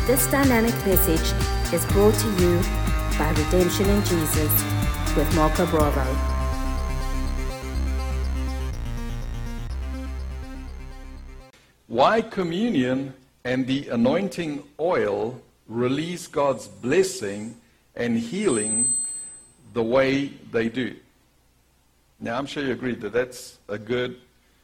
This dynamic message is brought to you by Redemption in Jesus with Marco Bravo. Why communion and the anointing oil release God's blessing and healing the way they do. Now, I'm sure you agree that that's a good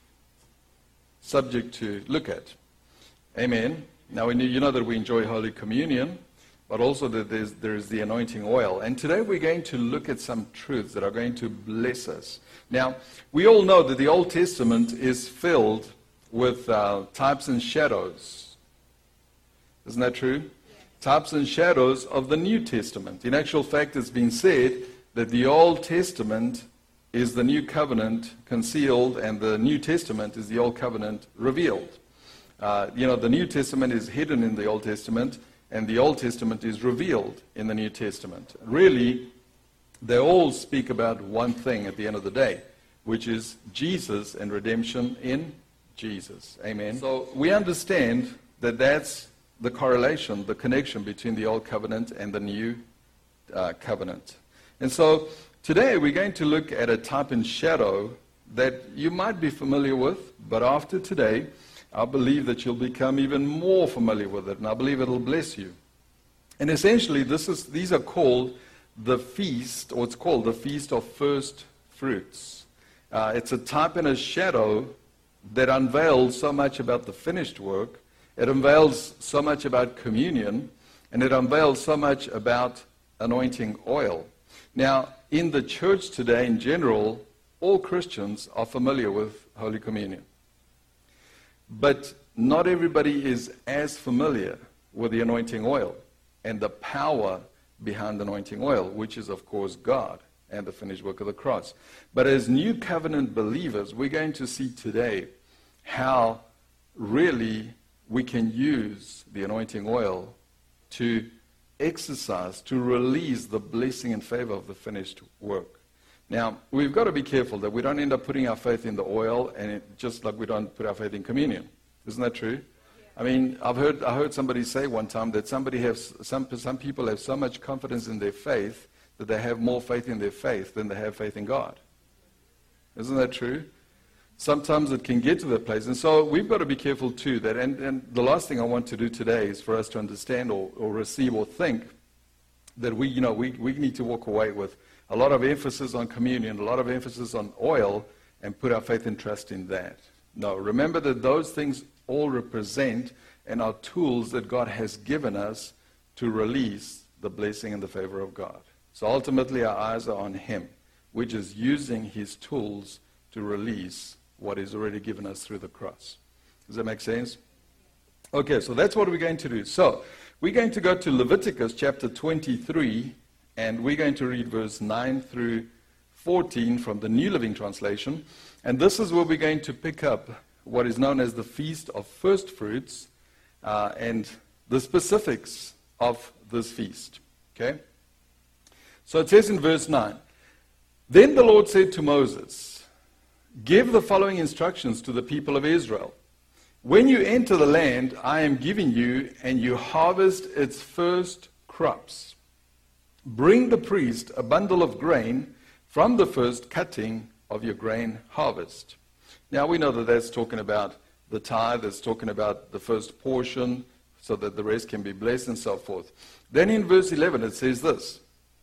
subject to look at. Amen. Now, you know that we enjoy Holy Communion, but also that there's the anointing oil. And today we're going to look at some truths that are going to bless us. Now, we all know that the Old Testament is filled with types and shadows. Isn't that true? Types and shadows of the New Testament. In actual fact, it's been said that the Old Testament is the New Covenant concealed, and the New Testament is the Old Covenant revealed. The New Testament is hidden in the Old Testament, and the Old Testament is revealed in the New Testament. Really, they all speak about one thing at the end of the day, which is Jesus and redemption in Jesus. Amen. So we understand that that's the correlation, the connection between the Old Covenant and the New Covenant. And so today we're going to look at a type and shadow that you might be familiar with, but after today, I believe that you'll become even more familiar with it, and I believe it'll bless you. And essentially, these are called the feast, or it's called the Feast of First Fruits. It's a type and a shadow that unveils so much about the finished work. It unveils so much about communion, and it unveils so much about anointing oil. Now, in the church today in general, all Christians are familiar with Holy Communion. But not everybody is as familiar with the anointing oil and the power behind anointing oil, which is, of course, God and the finished work of the cross. But as New Covenant believers, we're going to see today how really we can use the anointing oil to exercise, to release the blessing and favor of the finished work. Now, we've got to be careful that we don't end up putting our faith in the oil, and just like we don't put our faith in communion. Isn't that true? I mean, I heard somebody say one time that some people have so much confidence in their faith that they have more faith in their faith than they have faith in God. Isn't that true? Sometimes it can get to that place. And so we've got to be careful too. And the last thing I want to do today is for us to understand or receive or think that we need to walk away with a lot of emphasis on communion, a lot of emphasis on oil, and put our faith and trust in that. No, remember that those things all represent and are tools that God has given us to release the blessing and the favor of God. So ultimately our eyes are on Him, which is using His tools to release what is already given us through the cross. Does that make sense? Okay, so that's what we're going to do. So we're going to go to Leviticus chapter 23, and we're going to read verse 9 through 14 from the New Living Translation. And this is where we're going to pick up what is known as the Feast of First Fruits and the specifics of this feast. Okay? So it says in verse 9, "Then the Lord said to Moses, 'Give the following instructions to the people of Israel. When you enter the land I am giving you, and you harvest its first crops, bring the priest a bundle of grain from the first cutting of your grain harvest.'" Now we know that that's talking about the tithe, that's talking about the first portion, so that the rest can be blessed and so forth. Then in verse 11 it says this,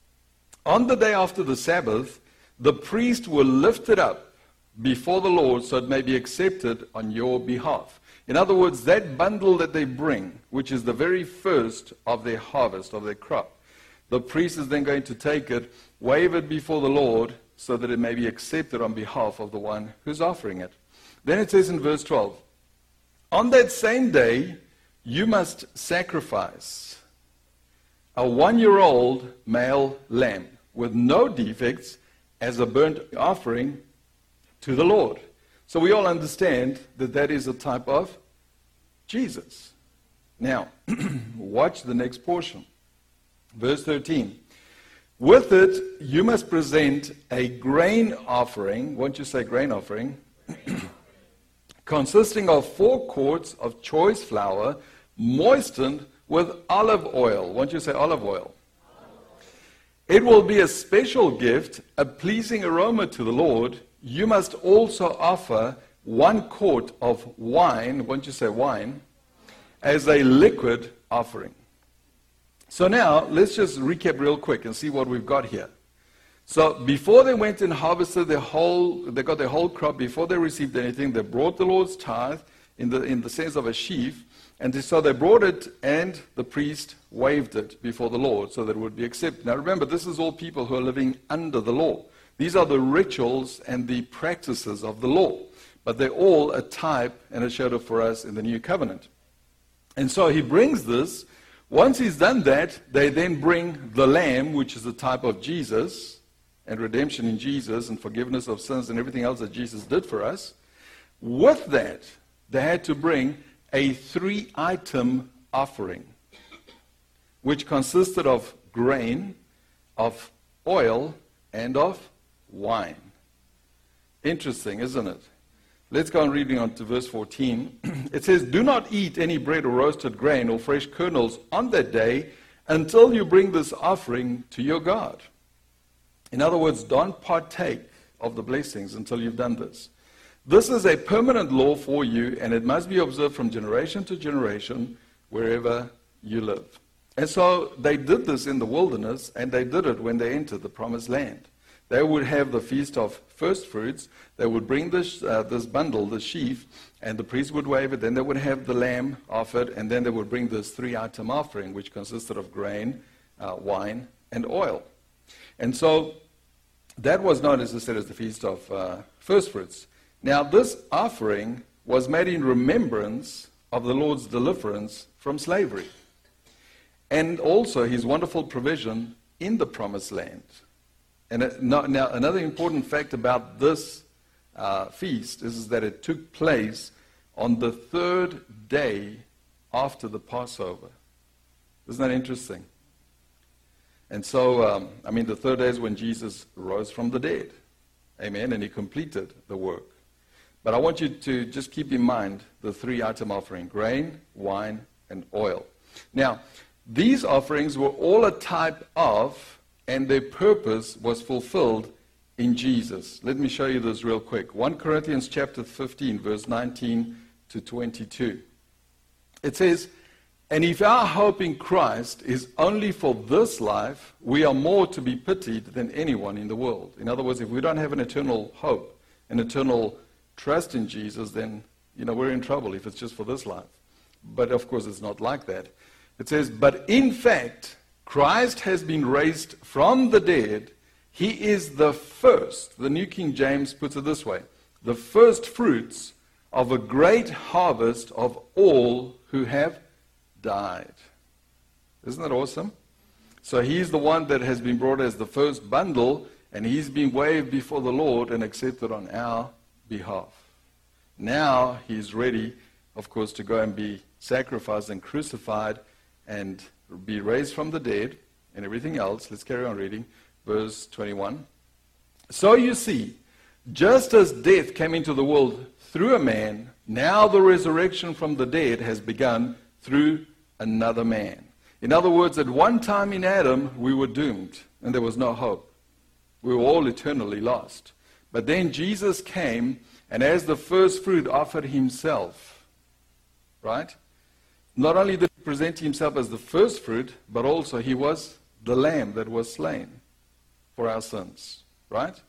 "On the day after the Sabbath, the priest will lift it up before the Lord so it may be accepted on your behalf." In other words, that bundle that they bring, which is the very first of their harvest, of their crop, the priest is then going to take it, wave it before the Lord so that it may be accepted on behalf of the one who's offering it. Then it says in verse 12, "On that same day you must sacrifice a 1-year-old male lamb with no defects as a burnt offering to the Lord." So we all understand that that is a type of Jesus. Now, watch the next portion. Verse 13. "With it you must present a grain offering," won't you say grain offering, "consisting of 4 quarts of choice flour, moistened with olive oil. Won't you say olive oil? It will be a special gift, a pleasing aroma to the Lord. You must also offer 1 quart of wine, won't you say wine, as a liquid offering. So now, let's just recap real quick and see what we've got here. So before they went and harvested they got their whole crop, before they received anything, they brought the Lord's tithe in the sense of a sheaf, and so they brought it, and the priest waved it before the Lord so that it would be accepted. Now remember, this is all people who are living under the law. These are the rituals and the practices of the law, but they're all a type and a shadow for us in the new covenant. And so he brings this. Once he's done that, they then bring the lamb, which is a type of Jesus, and redemption in Jesus, and forgiveness of sins, and everything else that Jesus did for us. With that, they had to bring a 3-item offering, which consisted of grain, of oil, and of wine. Interesting, isn't it? Let's go on reading on to verse 14. It says, "Do not eat any bread or roasted grain or fresh kernels on that day until you bring this offering to your God." In other words, don't partake of the blessings until you've done this. This is a permanent law for you, and it must be observed from generation to generation wherever you live. And so they did this in the wilderness, and they did it when they entered the promised land. They would have the feast of first fruits. They would bring this bundle, the sheaf, and the priest would wave it. Then they would have the lamb offered, and then they would bring this 3-item offering, which consisted of grain, wine, and oil. And so that was known, as I said, as the feast of first fruits. Now this offering was made in remembrance of the Lord's deliverance from slavery, and also his wonderful provision in the promised land. And now another important fact about this feast is that it took place on the 3rd day after the Passover. Isn't that interesting? And so, the 3rd day is when Jesus rose from the dead. Amen. And he completed the work. But I want you to just keep in mind the 3-item offering: grain, wine, and oil. Now, these offerings were all a type of, and their purpose was fulfilled in Jesus. Let me show you this real quick. 1 Corinthians chapter 15, verse 19 to 22. It says, "And if our hope in Christ is only for this life, we are more to be pitied than anyone in the world." In other words, if we don't have an eternal hope, an eternal trust in Jesus, then we're in trouble if it's just for this life. But of course, it's not like that. It says, "But in fact, Christ has been raised from the dead. He is the first," the New King James puts it this way, "the first fruits of a great harvest of all who have died." Isn't that awesome? So he's the one that has been brought as the first bundle, and he's been waved before the Lord and accepted on our behalf. Now he's ready, of course, to go and be sacrificed and crucified and be raised from the dead and everything else. Let's carry on reading. Verse 21. "So you see, just as death came into the world through a man, now the resurrection from the dead has begun through another man." In other words, at one time in Adam, we were doomed and there was no hope. We were all eternally lost. But then Jesus came, and as the first fruit offered himself, right? Not only did he present himself as the first fruit, but also he was the lamb that was slain for our sins, right?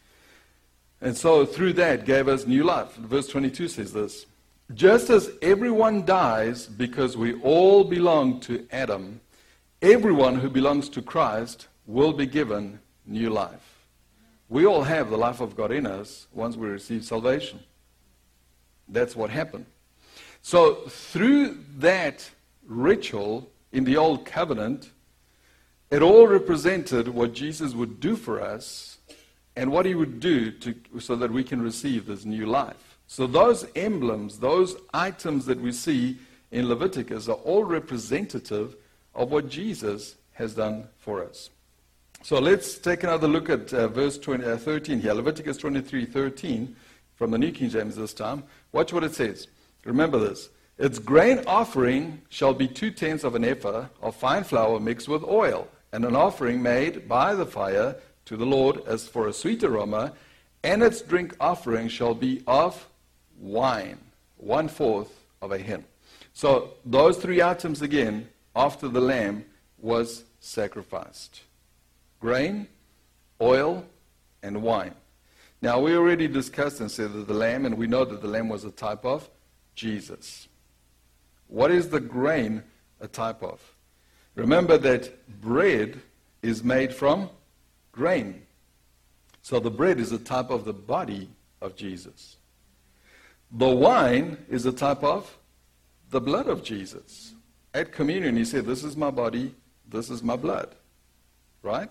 And so through that gave us new life. Verse 22 says this, "Just as everyone dies because we all belong to Adam, everyone who belongs to Christ will be given new life." We all have the life of God in us once we receive salvation. That's what happened. So through that ritual in the Old Covenant, it all represented what Jesus would do for us and what he would do so that we can receive this new life. So those emblems, those items that we see in Leviticus are all representative of what Jesus has done for us. So let's take another look at verse 13 here. Leviticus 23:13 from the New King James this time. Watch what it says. Remember this. Its grain offering shall be 2/10 of an ephah of fine flour mixed with oil, and an offering made by the fire to the Lord as for a sweet aroma, and its drink offering shall be of wine, 1/4 of a hin. So those three items again, after the lamb was sacrificed. Grain, oil, and wine. Now we already discussed and said that the lamb, and we know that the lamb was a type of Jesus. What is the grain a type of? Remember that bread is made from grain. So the bread is a type of the body of Jesus. The wine is a type of the blood of Jesus. At communion, he said, this is my body, this is my blood. Right?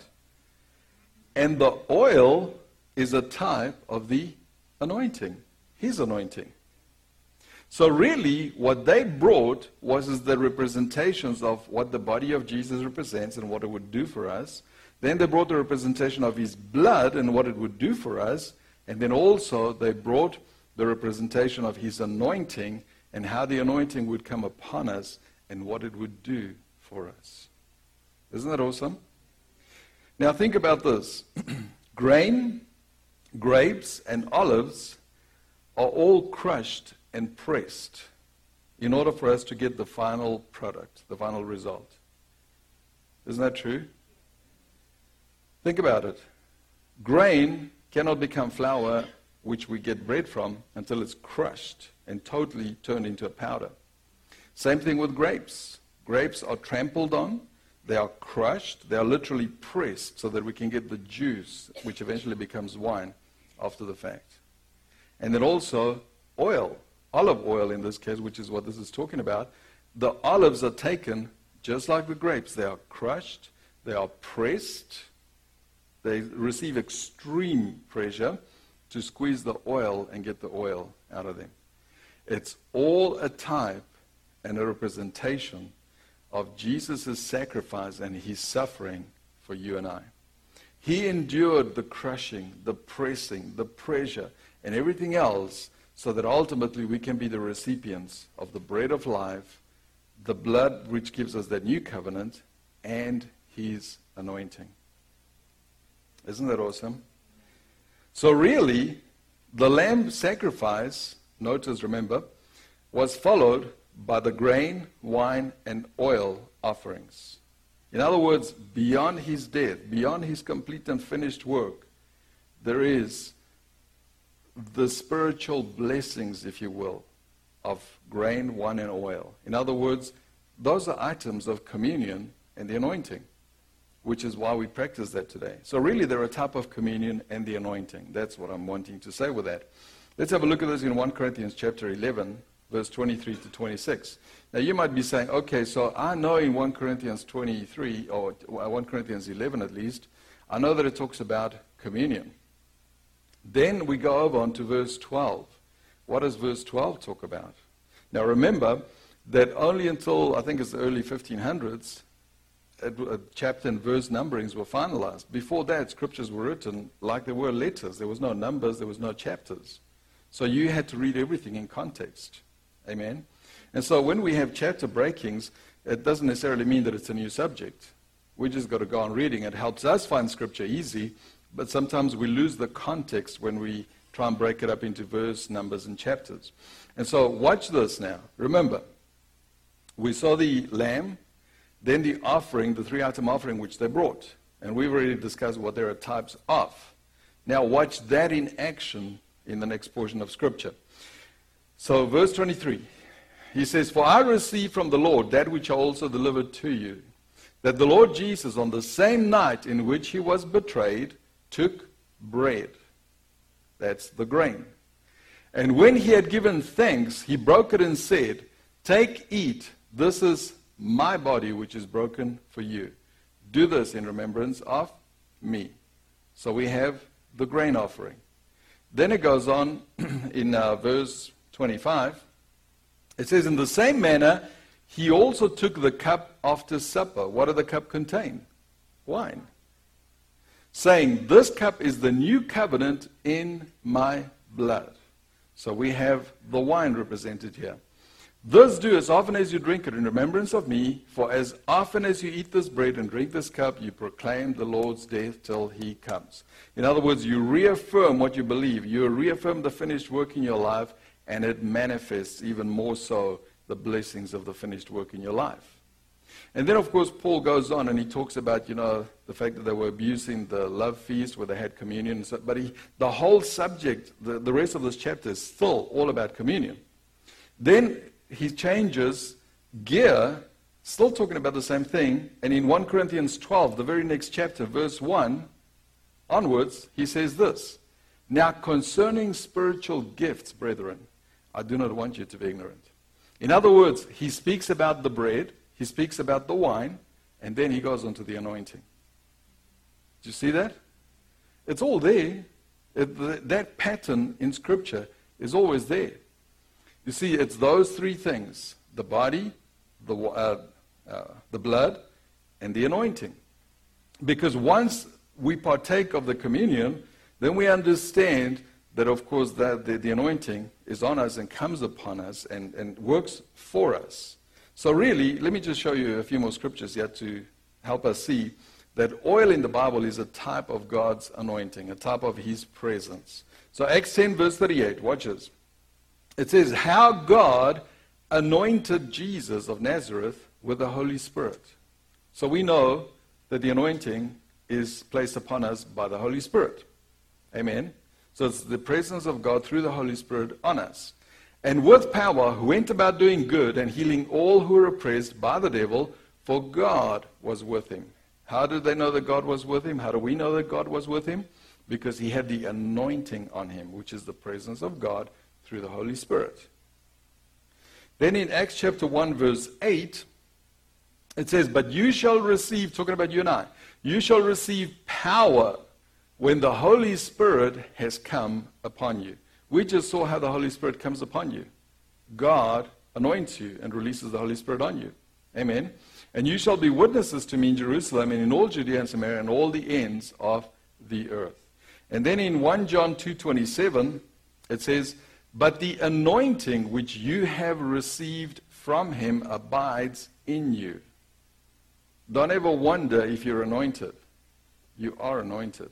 And the oil is a type of the anointing, his anointing. So really, what they brought was the representations of what the body of Jesus represents and what it would do for us. Then they brought the representation of his blood and what it would do for us. And then also they brought the representation of his anointing and how the anointing would come upon us and what it would do for us. Isn't that awesome? Now think about this. Grain, grapes, and olives are all crushed and pressed in order for us to get the final product, the final result. Isn't that true? Think about it. Grain cannot become flour, which we get bread from, until it's crushed and totally turned into a powder. Same thing with grapes. Grapes are trampled on, they are crushed, they are literally pressed so that we can get the juice, which eventually becomes wine after the fact. And then also oil. Olive oil in this case, which is what this is talking about. The olives are taken just like the grapes. They are crushed, they are pressed, they receive extreme pressure to squeeze the oil and get the oil out of them. It's all a type and a representation of Jesus' sacrifice and his suffering for you and I. He endured the crushing, the pressing, the pressure, and everything else so that ultimately we can be the recipients of the bread of life, the blood which gives us that new covenant, and his anointing. Isn't that awesome? So really, the lamb sacrifice, notice, remember, was followed by the grain, wine, and oil offerings. In other words, beyond his death, beyond his complete and finished work, there is the spiritual blessings, if you will, of grain, wine, and oil. In other words, those are items of communion and the anointing, which is why we practice that today. So really, they're a type of communion and the anointing. That's what I'm wanting to say with that. Let's have a look at this in 1 Corinthians chapter 11, verse 23 to 26. Now, you might be saying, okay, so I know in 1 Corinthians 23, or 1 Corinthians 11 at least, I know that it talks about communion. Then we go over onto verse 12. What does verse 12 talk about? Now remember that only until, I think it's the early 1500s, chapter and verse numberings were finalized. Before that, scriptures were written like they were letters. There was no numbers, there was no chapters. So you had to read everything in context. Amen? And so when we have chapter breakings, it doesn't necessarily mean that it's a new subject. We just got to go on reading. It helps us find scripture easy. But sometimes we lose the context when we try and break it up into verse, numbers, and chapters. And so watch this now. Remember, we saw the lamb, then the offering, the 3-item offering which they brought. And we've already discussed what there are types of. Now watch that in action in the next portion of Scripture. So verse 23, he says, "For I received from the Lord that which I also delivered to you, that the Lord Jesus on the same night in which he was betrayed, took bread," that's the grain, "and when he had given thanks, he broke it and said, 'Take, eat, this is my body which is broken for you. Do this in remembrance of me.'" So we have the grain offering. Then it goes on in verse 25. It says, "In the same manner, he also took the cup after supper." What did the cup contain? Wine. "Saying, 'This cup is the new covenant in my blood.'" So we have the wine represented here. This do as often as you drink it in remembrance of me, for as often as you eat this bread and drink this cup, you proclaim the Lord's death till he comes. In other words, you reaffirm what you believe. You reaffirm the finished work in your life, and it manifests even more so the blessings of the finished work in your life. And then, of course, Paul goes on and he talks about, the fact that they were abusing the love feast where they had communion. But the whole subject, the rest of this chapter is still all about communion. Then he changes gear, still talking about the same thing. And in 1 Corinthians 12, the very next chapter, verse 1 onwards, he says this. Now concerning spiritual gifts, brethren, I do not want you to be ignorant. In other words, he speaks about the bread, he speaks about the wine, and then he goes on to the anointing. Do you see that? It's all there. That pattern in Scripture is always there. You see, it's those three things: the body, the blood, and the anointing. Because once we partake of the communion, then we understand that, of course, that the anointing is on us and comes upon us and works for us. So really, let me just show you a few more scriptures here to help us see that oil in the Bible is a type of God's anointing, a type of his presence. So Acts 10 verse 38, watch this. It says, how God anointed Jesus of Nazareth with the Holy Spirit. So we know that the anointing is placed upon us by the Holy Spirit. Amen. So it's the presence of God through the Holy Spirit on us. And with power, who went about doing good and healing all who were oppressed by the devil, for God was with him. How did they know that God was with him? How do we know that God was with him? Because he had the anointing on him, which is the presence of God through the Holy Spirit. Then in Acts chapter 1 verse 8, it says, but you shall receive, talking about you and I, you shall receive power when the Holy Spirit has come upon you. We just saw how the Holy Spirit comes upon you. God anoints you and releases the Holy Spirit on you. Amen. And you shall be witnesses to me in Jerusalem and in all Judea and Samaria and all the ends of the earth. And then in 1 John 2:27, it says, but the anointing which you have received from him abides in you. Don't ever wonder if you're anointed. You are anointed.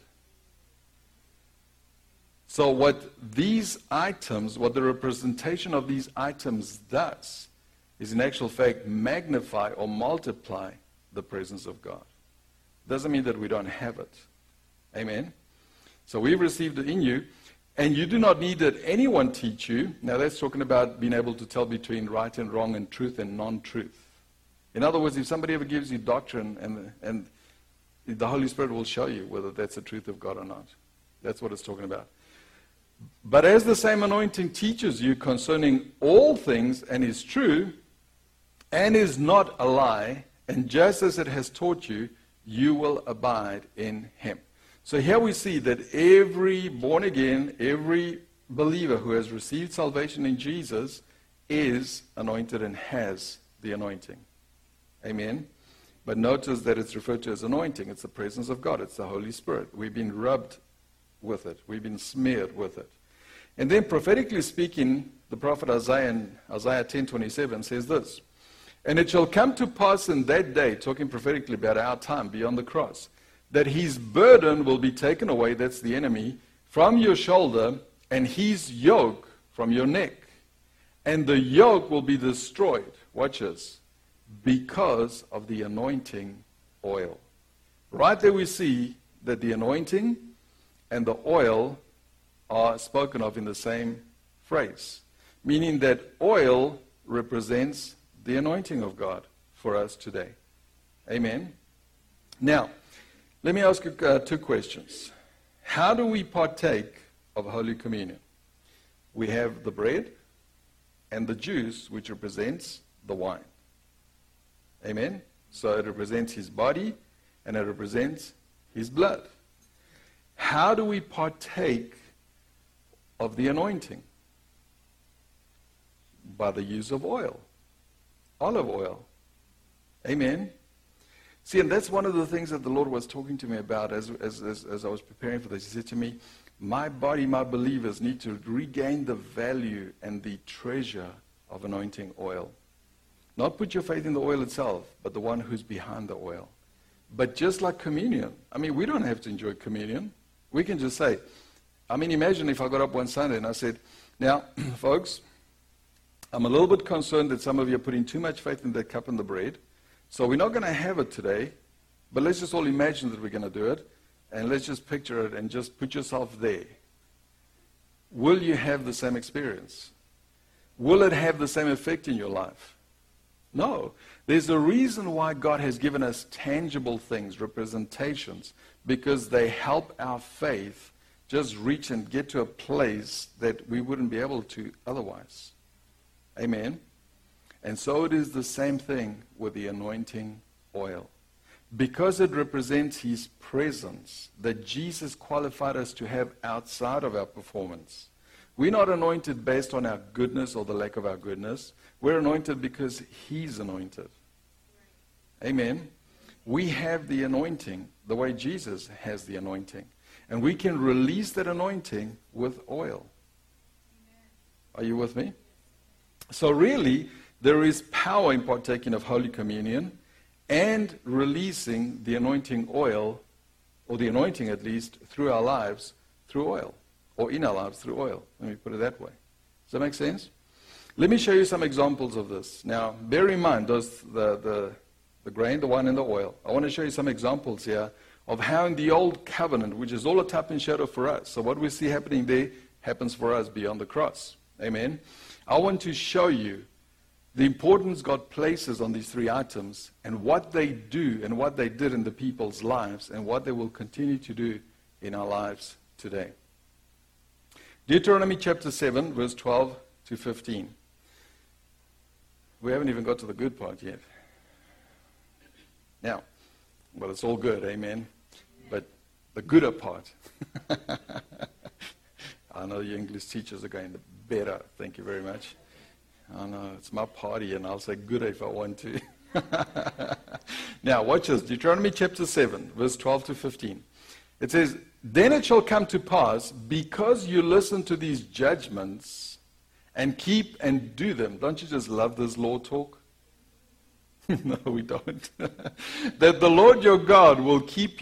So what these items, what the representation of these items does, is in actual fact magnify or multiply the presence of God. Doesn't mean that we don't have it. Amen? So we've received it in you, and you do not need that anyone teach you. Now that's talking about being able to tell between right and wrong and truth and non-truth. In other words, if somebody ever gives you doctrine, and the Holy Spirit will show you whether that's the truth of God or not. That's what it's talking about. But as the same anointing teaches you concerning all things and is true and is not a lie, and just as it has taught you, you will abide in him. So here we see that every born again, every believer who has received salvation in Jesus is anointed and has the anointing. Amen. But notice that it's referred to as anointing. It's the presence of God. It's the Holy Spirit. We've been rubbed with it. We've been smeared with it. And then prophetically speaking, the prophet Isaiah in Isaiah 10:27 says this, and it shall come to pass in that day, talking prophetically about our time beyond the cross, that his burden will be taken away, that's the enemy, from your shoulder, and his yoke from your neck. And the yoke will be destroyed, watch this, because of the anointing oil. Right there we see that the anointing and the oil are spoken of in the same phrase, meaning that oil represents the anointing of God for us today. Amen. Now, let me ask you two questions. How do we partake of Holy Communion? We have the bread and the juice, which represents the wine. Amen. So it represents his body and it represents his blood. How do we partake of the anointing? By the use of oil, olive oil. Amen. See, and that's one of the things that the Lord was talking to me about as I was preparing for this. He said to me, my body, my believers need to regain the value and the treasure of anointing oil. Not put your faith in the oil itself, but the one who's behind the oil. But just like communion, I mean, we don't have to enjoy communion. We can just say, I mean, imagine if I got up one Sunday and I said, now, folks, I'm a little bit concerned that some of you are putting too much faith in the cup and the bread. So we're not going to have it today, but let's just all imagine that we're going to do it. And let's just picture it and just put yourself there. Will you have the same experience? Will it have the same effect in your life? No. There's a reason why God has given us tangible things, representations, because they help our faith just reach and get to a place that we wouldn't be able to otherwise. Amen? And so it is the same thing with the anointing oil. Because it represents His presence that Jesus qualified us to have outside of our performance. We're not anointed based on our goodness or the lack of our goodness. We're anointed because He's anointed. Amen. We have the anointing the way Jesus has the anointing. And we can release that anointing with oil. Are you with me? So really, there is power in partaking of Holy Communion and releasing the anointing oil, or the anointing at least, through our lives, through oil. Or in our lives through oil. Let me put it that way. Does that make sense? Let me show you some examples of this. Now, bear in mind, those the grain, the wine, and the oil. I want to show you some examples here of how in the old covenant, which is all a type and shadow for us. So what we see happening there happens for us beyond the cross. Amen? I want to show you the importance God places on these three items and what they do and what they did in the people's lives and what they will continue to do in our lives today. Deuteronomy chapter 7, verse 12 to 15. We haven't even got to the good part yet. Now, well, it's all good, amen. But the gooder part. I know you English teachers are going, the better. Thank you very much. I know, it's my party, and I'll say gooder if I want to. Now, watch this. Deuteronomy chapter 7, verse 12 to 15. It says, then it shall come to pass, because you listen to these judgments and keep and do them. Don't you just love this law talk? No, we don't. That the Lord your God will keep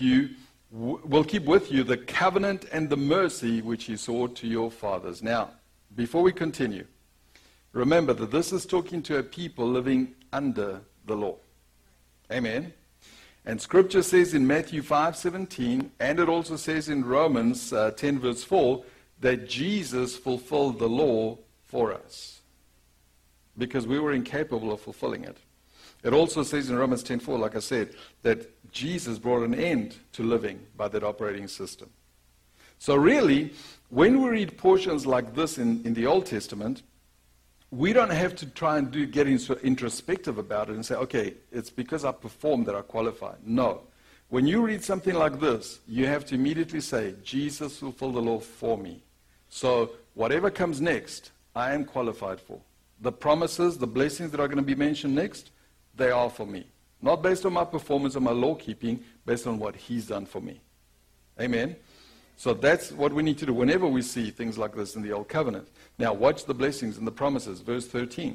with you the covenant and the mercy which He swore to your fathers. Now, before we continue, remember that this is talking to a people living under the law. Amen. And Scripture says in Matthew 5:17, and it also says in Romans 10 verse 4, that Jesus fulfilled the law for us. Because we were incapable of fulfilling it. It also says in Romans 10:4, like I said, that Jesus brought an end to living by that operating system. So really, when we read portions like this in the Old Testament, we don't have to try and get introspective about it and say, okay, it's because I performed that I qualify. No. When you read something like this, you have to immediately say, Jesus fulfilled the law for me. So whatever comes next, I am qualified for. The promises, the blessings that are going to be mentioned next, they are for me. Not based on my performance or my law keeping, based on what He's done for me. Amen? So that's what we need to do whenever we see things like this in the Old Covenant. Now watch the blessings and the promises. Verse 13.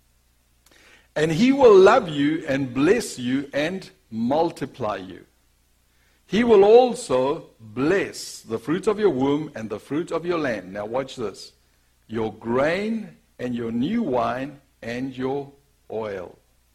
And He will love you and bless you and multiply you. He will also bless the fruit of your womb and the fruit of your land. Now watch this. Your grain and your new wine and your oil.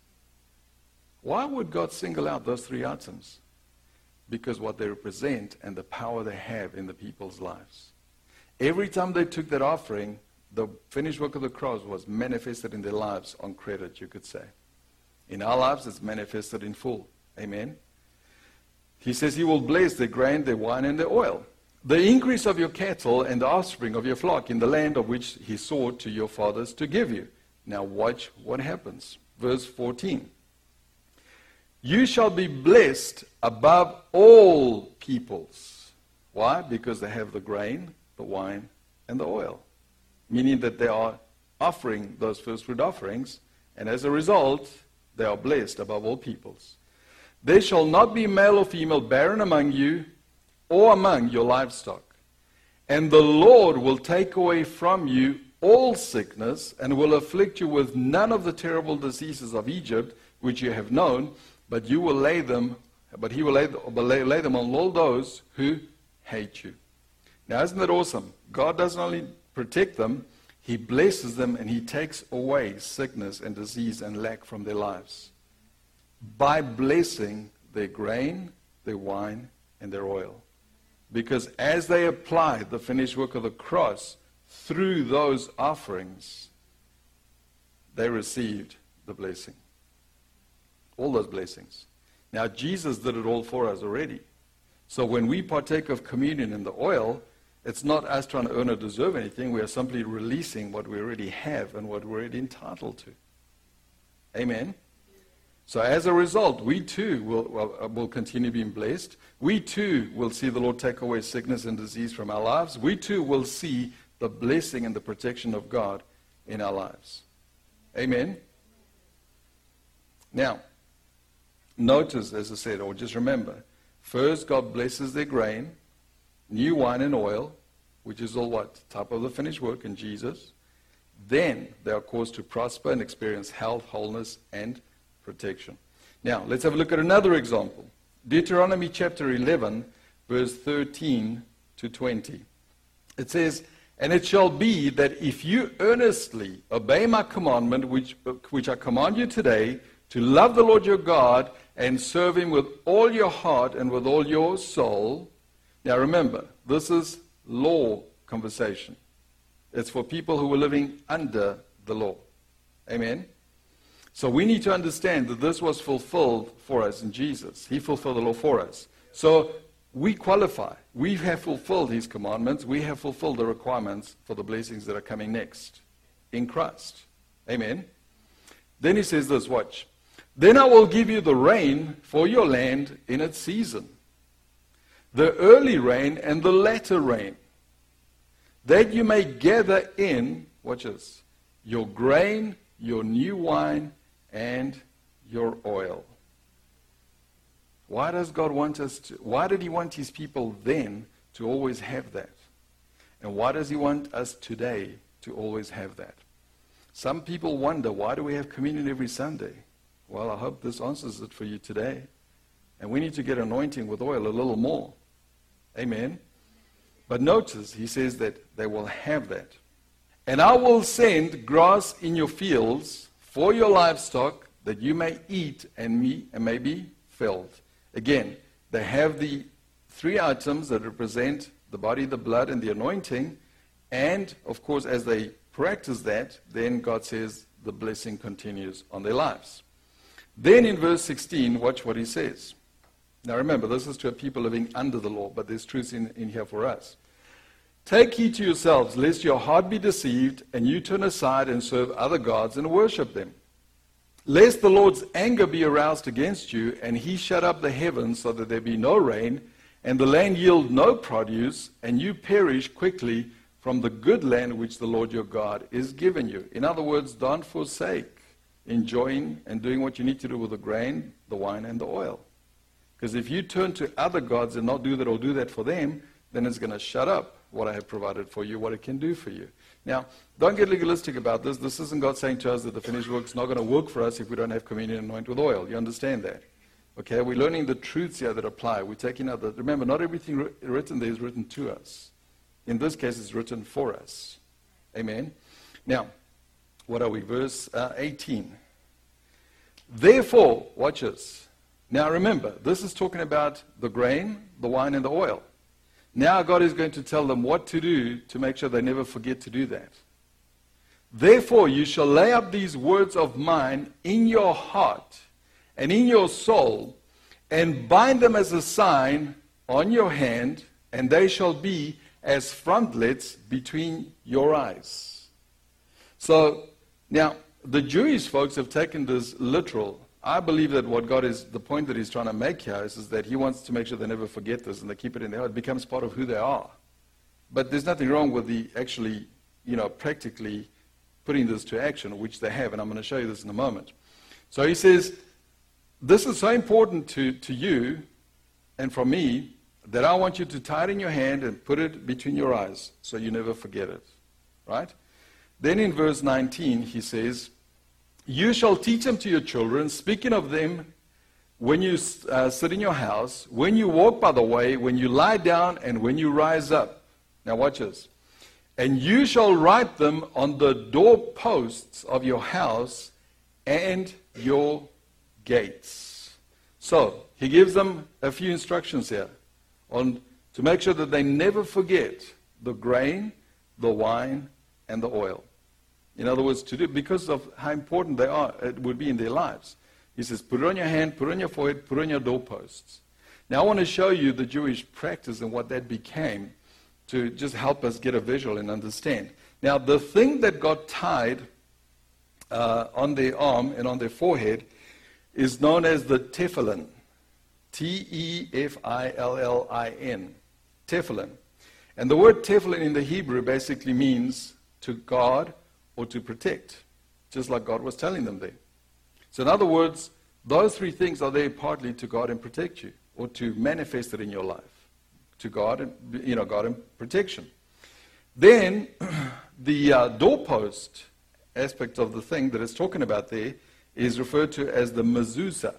Why would God single out those three items? Because what they represent and the power they have in the people's lives. Every time they took that offering, the finished work of the cross was manifested in their lives on credit, you could say. In our lives, it's manifested in full. Amen? He says He will bless their grain, their wine, and their oil. The increase of your cattle and the offspring of your flock in the land of which He swore to your fathers to give you. Now watch what happens. Verse 14. You shall be blessed above all peoples. Why? Because they have the grain, the wine, and the oil. Meaning that they are offering those first fruit offerings, and as a result, they are blessed above all peoples. There shall not be male or female barren among you, or among your livestock. And the Lord will take away from you all sickness, and will afflict you with none of the terrible diseases of Egypt, which you have known, but he will lay them on all those who hate you. Now, isn't that awesome? God doesn't only protect them, he blesses them, and he takes away sickness and disease and lack from their lives by blessing their grain, their wine, and their oil. Because as they applied the finished work of the cross through those offerings, they received the blessing. All those blessings. Now, Jesus did it all for us already. So when we partake of communion in the oil, it's not us trying to earn or deserve anything. We are simply releasing what we already have and what we're already entitled to. Amen? So as a result, we too will continue being blessed. We too will see the Lord take away sickness and disease from our lives. We too will see the blessing and the protection of God in our lives. Amen? Now, notice, as I said, or just remember, first God blesses their grain, new wine and oil, which is all what? Type of the finished work in Jesus. Then they are caused to prosper and experience health, wholeness, and protection. Now, let's have a look at another example. Deuteronomy chapter 11, verse 13 to 20. It says, "And it shall be that if you earnestly obey my commandment, which I command you today, to love the Lord your God and serve him with all your heart and with all your soul." Now remember, this is law conversation. It's for people who were living under the law. Amen? So we need to understand that this was fulfilled for us in Jesus. He fulfilled the law for us. So we qualify. We have fulfilled his commandments. We have fulfilled the requirements for the blessings that are coming next in Christ. Amen? Then he says this, watch. "Then I will give you the rain for your land in its season, the early rain and the latter rain, that you may gather in," watch this, "your grain, your new wine, and your oil." Why does God want us to, why did he want his people then to always have that? And why does he want us today to always have that? Some people wonder, why do we have communion every Sunday? Well, I hope this answers it for you today. And we need to get anointing with oil a little more. Amen. But notice, he says that they will have that. "And I will send grass in your fields for your livestock, that you may eat and may be filled." Again, they have the three items that represent the body, the blood, and the anointing. And, of course, as they practice that, then God says the blessing continues on their lives. Then in verse 16, watch what he says. Now remember, this is to a people living under the law, but there's truth in here for us. "Take heed to yourselves, lest your heart be deceived, and you turn aside and serve other gods and worship them. Lest the Lord's anger be aroused against you, and he shut up the heavens so that there be no rain, and the land yield no produce, and you perish quickly from the good land which the Lord your God is giving you." In other words, don't forsake enjoying and doing what you need to do with the grain, the wine, and the oil. Because if you turn to other gods and not do that or do that for them, then it's going to shut up what I have provided for you, what it can do for you. Now, don't get legalistic about this. This isn't God saying to us that the finished work is not going to work for us if we don't have communion and anoint with oil. You understand that? Okay, we're learning the truths here that apply. We're taking out the, remember, not everything written there is written to us. In this case, it's written for us. Amen? Now, what are we? Verse 18. "Therefore," watch this. Now remember, this is talking about the grain, the wine, and the oil. Now God is going to tell them what to do to make sure they never forget to do that. "Therefore you shall lay up these words of mine in your heart and in your soul, and bind them as a sign on your hand, and they shall be as frontlets between your eyes." So, now, the Jewish folks have taken this literal. I believe that what God is, the point that he's trying to make here is that he wants to make sure they never forget this and they keep it in their heart. It becomes part of who they are. But there's nothing wrong with the actually, practically putting this to action, which they have, and I'm going to show you this in a moment. So he says, this is so important to you and for me that I want you to tie it in your hand and put it between your eyes so you never forget it. Right? Then in verse 19 he says, you shall teach them to your children, speaking of them when you sit in your house, when you walk by the way, when you lie down, and when you rise up. Now watch this. And you shall write them on the doorposts of your house and your gates. So he gives them a few instructions here to make sure that they never forget the grain, the wine, and the oil. In other words, because of how important they are, it would be in their lives. He says, put it on your hand, put it on your forehead, put it on your doorposts. Now I want to show you the Jewish practice and what that became to just help us get a visual and understand. Now the thing that got tied on their arm and on their forehead is known as the tefillin. T-E-F-I-L-L-I-N. Tefillin. And the word tefillin in the Hebrew basically means to guard or to protect, just like God was telling them there. So in other words, those three things are there partly to guard and protect you, or to manifest it in your life, to guard and, guard and protection. Then the doorpost aspect of the thing that it's talking about there is referred to as the mezuzah,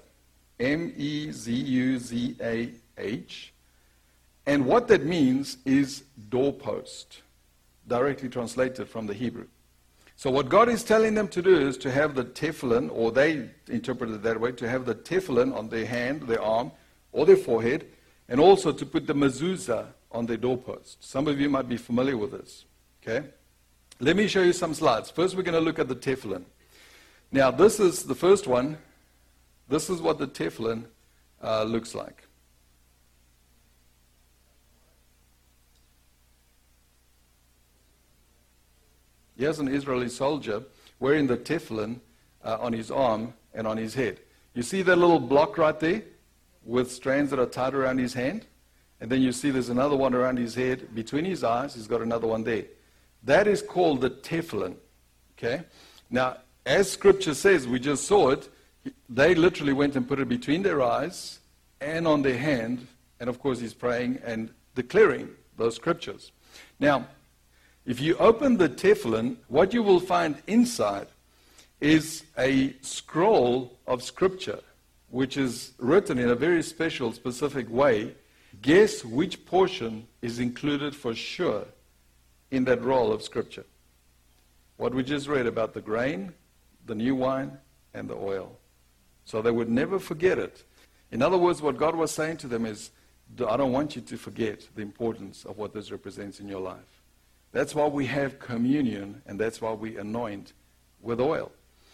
M-E-Z-U-Z-A-H. And what that means is doorpost, directly translated from the Hebrew. So what God is telling them to do is to have the tefillin, or they interpret it that way, to have the tefillin on their hand, their arm, or their forehead, and also to put the mezuzah on their doorpost. Some of you might be familiar with this. Okay? Let me show you some slides. First we're going to look at the tefillin. Now this is the first one. This is what the tefillin looks like. Here's an Israeli soldier wearing the tefillin on his arm and on his head. You see that little block right there with strands that are tied around his hand? And then you see there's another one around his head. Between his eyes, he's got another one there. That is called the tefillin. Okay? Now, as Scripture says, we just saw it, they literally went and put it between their eyes and on their hand. And of course, he's praying and declaring those Scriptures. Now, if you open the tefillin, what you will find inside is a scroll of Scripture, which is written in a very special, specific way. Guess which portion is included for sure in that roll of Scripture? What we just read about the grain, the new wine, and the oil. So they would never forget it. In other words, what God was saying to them is, I don't want you to forget the importance of what this represents in your life. That's why we have communion, and that's why we anoint with oil.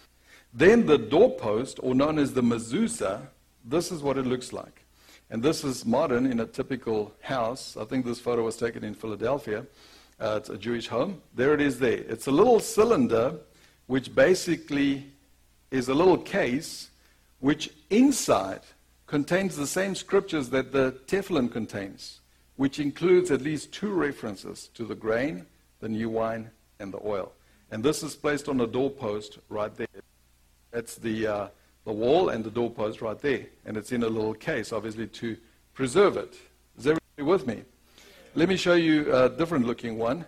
Then the doorpost, or known as the mezuzah, this is what it looks like. And this is modern in a typical house. I think this photo was taken in Philadelphia. It's a Jewish home. There it is there. It's a little cylinder, which basically is a little case, which inside contains the same scriptures that the tefillin contains, which includes at least 2 references to the grain, the new wine, and the oil. And this is placed on the doorpost right there. That's the wall and the doorpost right there. And it's in a little case, obviously, to preserve it. Is everybody with me? Let me show you a different looking one.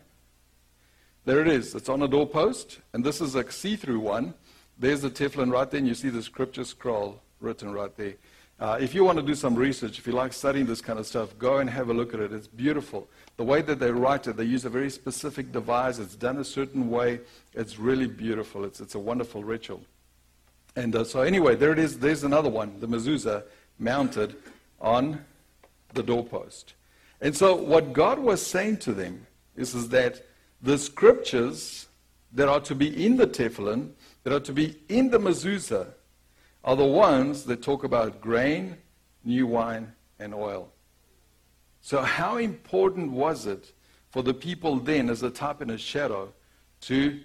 There it is. It's on a doorpost. And this is a see-through one. There's the tefillin right there, and you see the scripture scroll written right there. If you want to do some research, if you like studying this kind of stuff, go and have a look at it. It's beautiful. The way that they write it, they use a very specific device. It's done a certain way. It's really beautiful. It's a wonderful ritual. And so anyway, there it is. There's another one, the mezuzah, mounted on the doorpost. And so what God was saying to them is that the scriptures that are to be in the tefillin, that are to be in the mezuzah, are the ones that talk about grain, new wine, and oil. So how important was it for the people then, as a type and a shadow, to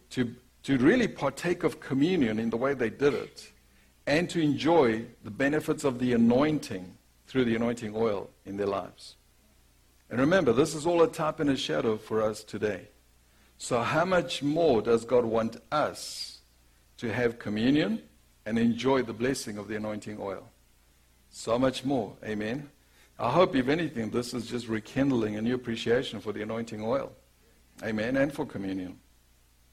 really partake of communion in the way they did it, and to enjoy the benefits of the anointing through the anointing oil in their lives? And remember, this is all a type and a shadow for us today. So how much more does God want us to have communion and enjoy the blessing of the anointing oil? So much more. Amen. I hope, if anything, this is just rekindling a new appreciation for the anointing oil. Amen. And for communion.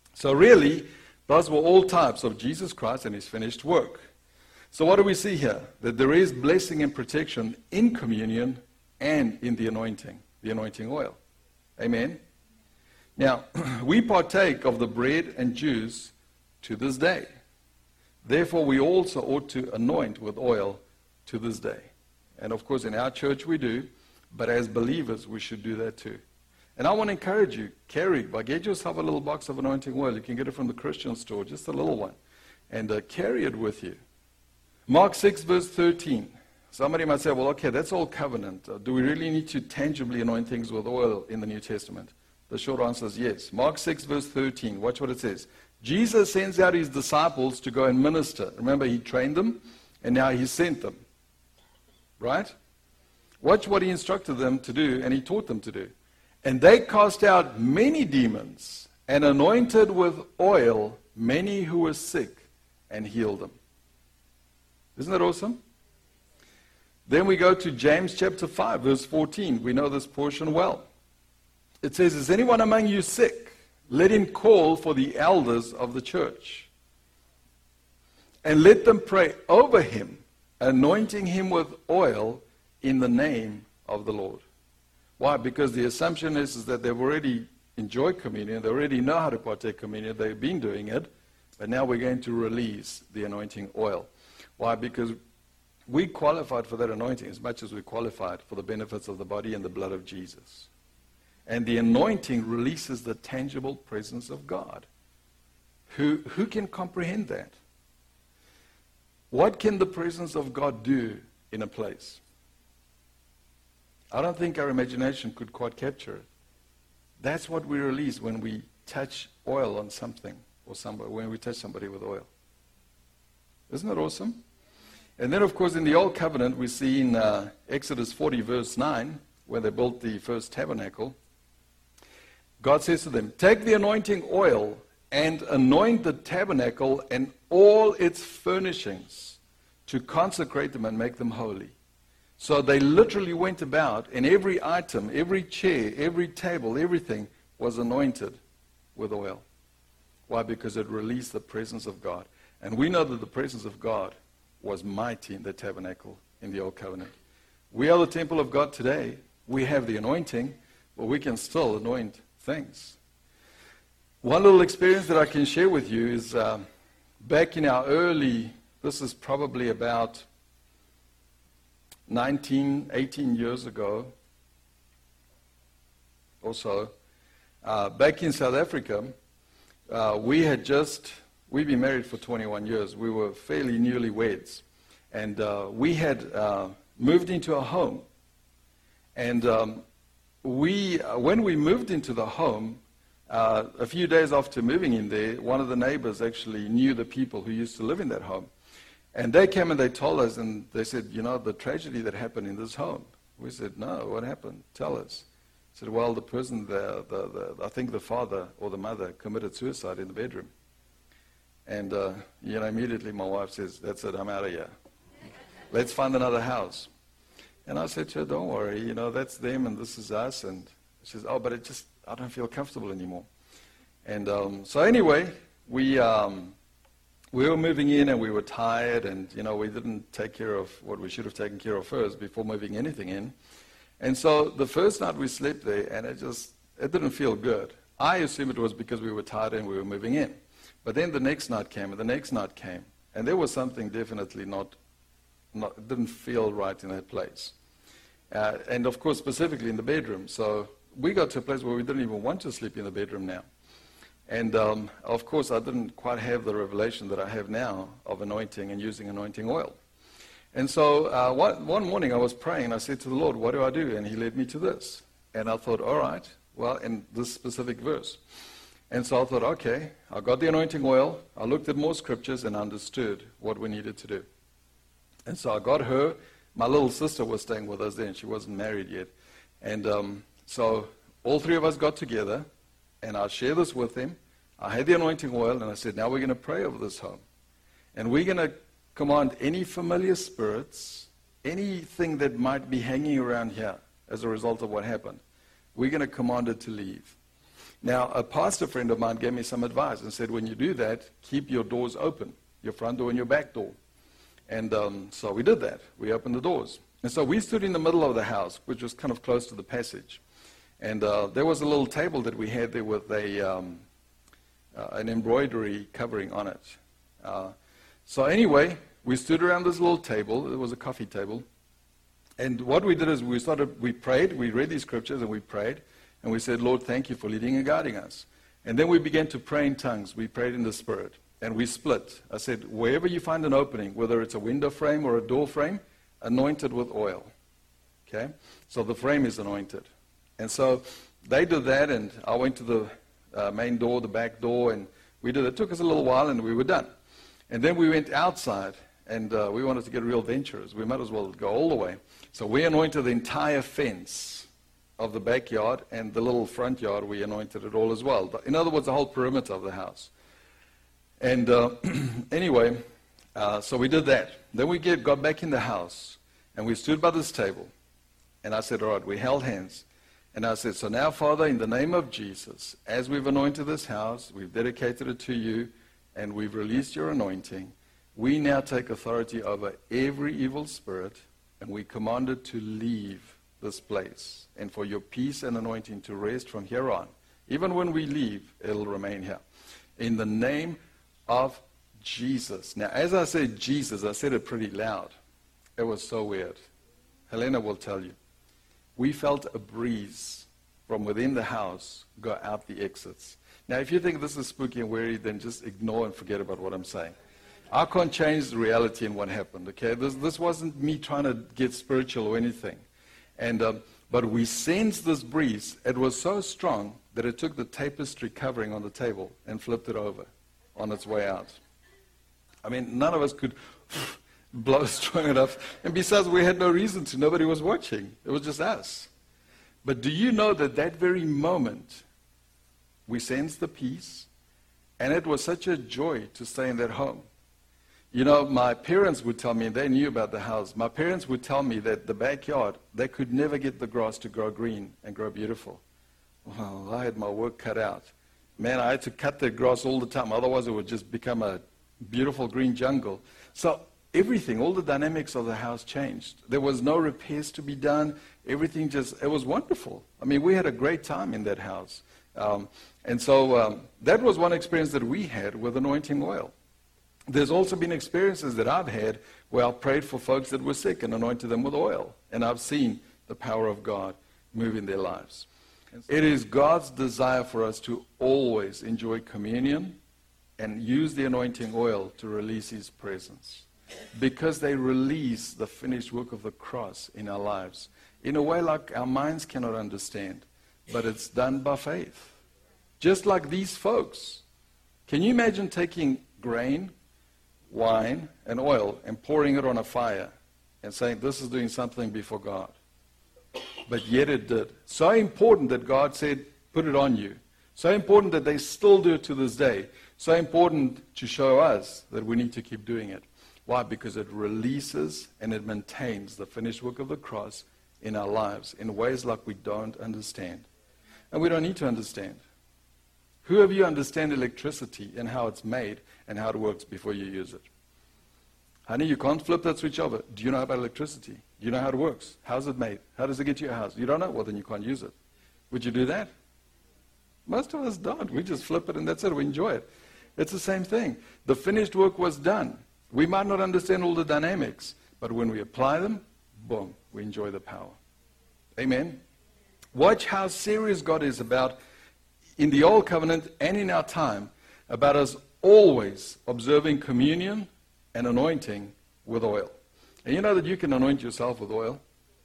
So really, those were all types of Jesus Christ and his finished work. So what do we see here? That there is blessing and protection in communion and in the anointing oil. Amen? Now, we partake of the bread and juice to this day. Therefore, we also ought to anoint with oil to this day. And of course, in our church we do, but as believers, we should do that too. And I want to encourage you, get yourself a little box of anointing oil. You can get it from the Christian store, just a little one. And carry it with you. Mark 6, verse 13. Somebody might say, well, okay, that's all covenant. Do we really need to tangibly anoint things with oil in the New Testament? The short answer is yes. Mark 6, verse 13. Watch what it says. Jesus sends out his disciples to go and minister. Remember, he trained them, and now he sent them. Right? Watch what he instructed them to do, and he taught them to do. And they cast out many demons, and anointed with oil many who were sick, and healed them. Isn't that awesome? Then we go to James chapter 5, verse 14. We know this portion well. It says, is anyone among you sick? Let him call for the elders of the church. And let them pray over him, anointing him with oil in the name of the Lord. Why? Because the assumption is that they've already enjoyed communion. They already know how to partake communion. They've been doing it. But now we're going to release the anointing oil. Why? Because we qualified for that anointing as much as we qualified for the benefits of the body and the blood of Jesus. And the anointing releases the tangible presence of God. Who can comprehend that? What can the presence of God do in a place? I don't think our imagination could quite capture it. That's what we release when we touch oil on something or somebody, when we touch somebody with oil. Isn't that awesome? And then, of course, in the Old Covenant, we see in Exodus 40, verse 9, where they built the first tabernacle, God says to them, take the anointing oil and anoint the tabernacle and all its furnishings to consecrate them and make them holy. So they literally went about, and every item, every chair, every table, everything was anointed with oil. Why? Because it released the presence of God. And we know that the presence of God was mighty in the tabernacle in the Old Covenant. We are the temple of God today. We have the anointing, but we can still anoint things. One little experience that I can share with you is back in our this is probably about 18 years ago or so, back in South Africa, we'd been married for 21 years. We were fairly newlyweds. And we had moved into a home. And when we moved into the home, a few days after moving in there, one of the neighbors actually knew the people who used to live in that home. And they came and they told us, and they said, the tragedy that happened in this home. We said, no, what happened? Tell us. They said, well, the person, I think the father or the mother committed suicide in the bedroom. And, immediately my wife says, that's it, I'm out of here. Let's find another house. And I said to her, don't worry, that's them and this is us. And she says, oh, but I don't feel comfortable anymore. And so anyway, we were moving in and we were tired and, we didn't take care of what we should have taken care of first before moving anything in. And so the first night we slept there and it didn't feel good. I assumed it was because we were tired and we were moving in. But then the next night came and the next night came. And there was something definitely didn't feel right in that place. And of course, specifically in the bedroom. So we got to a place where we didn't even want to sleep in the bedroom now. And of course, I didn't quite have the revelation that I have now of anointing and using anointing oil. And so one morning I was praying and I said to the Lord, what do I do? And he led me to this. And I thought, all right, well, in this specific verse. And so I thought, okay, I got the anointing oil. I looked at more scriptures and understood what we needed to do. And so I got her. My little sister was staying with us then. She wasn't married yet. And so all three of us got together, and I shared this with him. I had the anointing oil, and I said, now we're going to pray over this home. And we're going to command any familiar spirits, anything that might be hanging around here as a result of what happened. We're going to command it to leave. Now, a pastor friend of mine gave me some advice and said, when you do that, keep your doors open, your front door and your back door. And so we did that. We opened the doors. And so we stood in the middle of the house, which was kind of close to the passage. And there was a little table that we had there with an embroidery covering on it. So anyway, we stood around this little table. It was a coffee table. And what we did is we prayed, we read these scriptures and we prayed. And we said, Lord, thank you for leading and guiding us. And then we began to pray in tongues. We prayed in the Spirit. And we split. I said, wherever you find an opening, whether it's a window frame or a door frame, anoint it with oil. Okay? So the frame is anointed. And so they did that, and I went to the main door, the back door, and we did it. It took us a little while, and we were done. And then we went outside, and we wanted to get real adventurous. We might as well go all the way. So we anointed the entire fence of the backyard, and the little front yard, we anointed it all as well. In other words, the whole perimeter of the house. And anyway, so we did that. Then we got back in the house, and we stood by this table. And I said, all right, we held hands. And I said, so now, Father, in the name of Jesus, as we've anointed this house, we've dedicated it to you, and we've released your anointing, we now take authority over every evil spirit, and we command it to leave this place, and for your peace and anointing to rest from here on. Even when we leave, it'll remain here. In the name of Jesus. Now, as I said Jesus, I said it pretty loud. It was so weird. Helena will tell you. We felt a breeze from within the house go out the exits. Now, if you think this is spooky and weird, then just ignore and forget about what I'm saying. I can't change the reality in what happened, okay? This wasn't me trying to get spiritual or anything. And but we sensed this breeze. It was so strong that it took the tapestry covering on the table and flipped it over on its way out. I mean, none of us could blow strong enough. And besides, we had no reason to. Nobody was watching. It was just us. But do you know that that very moment, we sensed the peace, and it was such a joy to stay in that home. You know, my parents would tell me, they knew about the house, my parents would tell me that the backyard, they could never get the grass to grow green and grow beautiful. Well, I had my work cut out. Man, I had to cut the grass all the time, otherwise it would just become a beautiful green jungle. So everything, all the dynamics of the house changed. There was no repairs to be done. Everything just, it was wonderful. I mean, we had a great time in that house. And so that was one experience that we had with anointing oil. There's also been experiences that I've had where I prayed for folks that were sick and anointed them with oil. And I've seen the power of God move in their lives. It is God's desire for us to always enjoy communion and use the anointing oil to release His presence. Because they release the finished work of the cross in our lives. In a way like our minds cannot understand. But it's done by faith. Just like these folks. Can you imagine taking grain, wine, and oil and pouring it on a fire and saying, this is doing something before God? But yet it did. So important that God said, put it on you. So important that they still do it to this day. So important to show us that we need to keep doing it. Why? Because it releases and it maintains the finished work of the cross in our lives in ways like we don't understand. And we don't need to understand. Who of you understand electricity and how it's made and how it works before you use it? Honey, you can't flip that switch over. Do you know about electricity? Do you know how it works? How's it made? How does it get to your house? You don't know? Well, then you can't use it. Would you do that? Most of us don't. We just flip it and that's it. We enjoy it. It's the same thing. The finished work was done. We might not understand all the dynamics, but when we apply them, boom, we enjoy the power. Amen? Watch how serious God is about, in the Old Covenant and in our time, about us always observing communion and anointing with oil. And you know that you can anoint yourself with oil?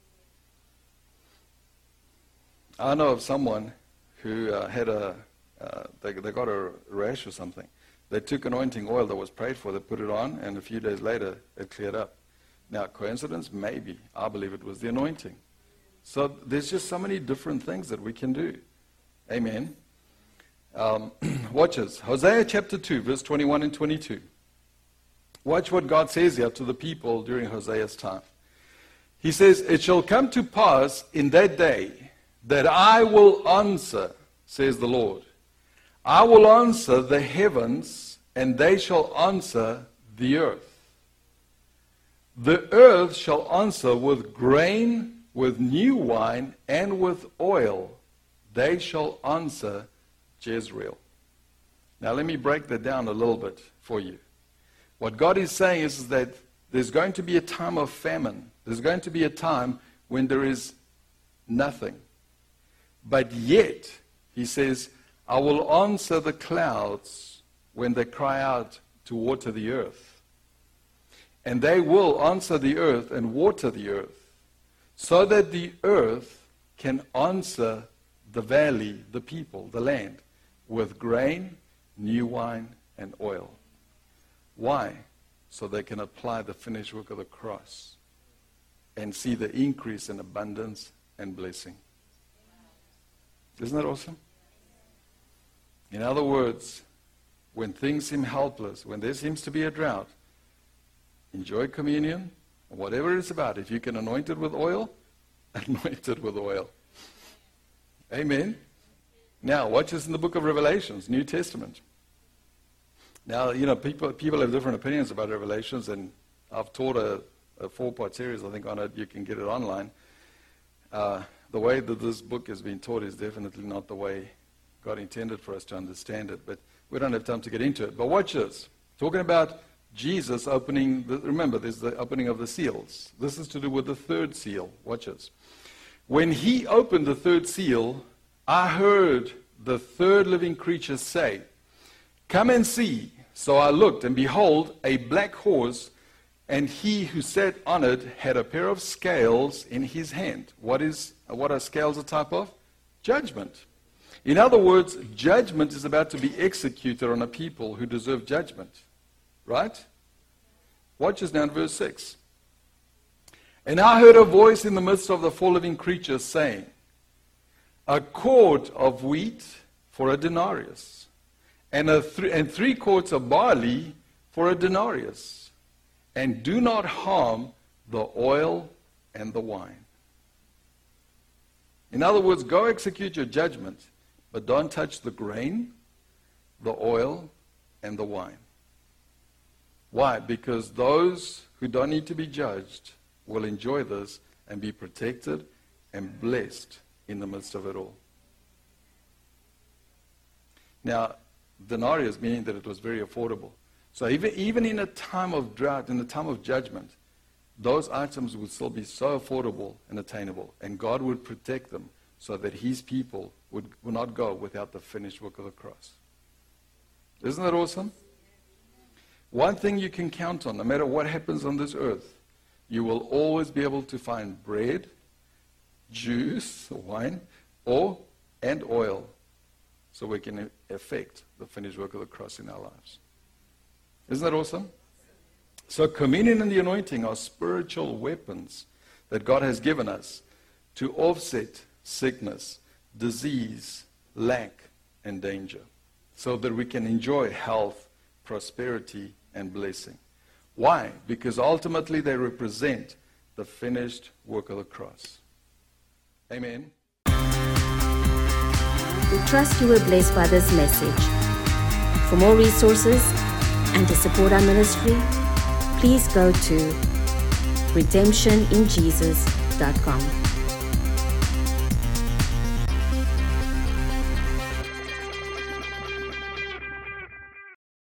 I know of someone who had they got a rash or something. They took anointing oil that was prayed for, they put it on, and a few days later it cleared up. Now, coincidence? Maybe. I believe it was the anointing. So there's just so many different things that we can do. Amen. Watch this. Hosea chapter 2, verse 21 and 22. Watch what God says here to the people during Hosea's time. He says, it shall come to pass in that day that I will answer. says the Lord. I will answer the heavens, and they shall answer the earth. The earth shall answer with grain, with new wine, and with oil. They shall answer Jezreel. Now let me break that down a little bit for you. What God is saying is that there's going to be a time of famine. There's going to be a time when there is nothing. But yet, he says, I will answer the clouds when they cry out to water the earth. And they will answer the earth and water the earth, so that the earth can answer the valley, the people, the land, with grain, new wine, and oil. Why? So they can apply the finished work of the cross and see the increase in abundance and blessing. Isn't that awesome? In other words, when things seem helpless, when there seems to be a drought, enjoy communion, whatever it's about. If you can anoint it with oil, anoint it with oil. Amen. Now, watch this in the book of Revelations, New Testament. Now, people have different opinions about Revelations, and I've taught a 4-part series, I think, on it. You can get it online. The way that this book has been taught is definitely not the way God intended for us to understand it, but we don't have time to get into it. But watch this. Talking about Jesus opening, remember, there's the opening of the seals. This is to do with the third seal. Watch this. When he opened the third seal, I heard the third living creature say, come and see. So I looked, and behold, a black horse, and he who sat on it had a pair of scales in his hand. What are scales a type of? Judgment. In other words, judgment is about to be executed on a people who deserve judgment. Right? Watch this now in verse 6. And I heard a voice in the midst of the 4 living creatures saying, a quart of wheat for a denarius, and 3 quarts of barley for a denarius. And do not harm the oil and the wine. In other words, go execute your judgment, but don't touch the grain, the oil, and the wine. Why? Because those who don't need to be judged will enjoy this and be protected and blessed in the midst of it all. Now, denarius meaning that it was very affordable. So even in a time of drought, in a time of judgment, those items would still be so affordable and attainable, and God would protect them so that his people would not go without the finished work of the cross. Isn't that awesome? One thing you can count on, no matter what happens on this earth, you will always be able to find bread, juice, wine, and oil, so we can effect the finished work of the cross in our lives. Isn't that awesome? So communion and the anointing are spiritual weapons that God has given us to offset sickness, disease, lack, and danger, so that we can enjoy health, prosperity, and blessing. Why? Because ultimately they represent the finished work of the cross. Amen. We trust you were blessed by this message. For more resources and to support our ministry, please go to redemptioninjesus.com.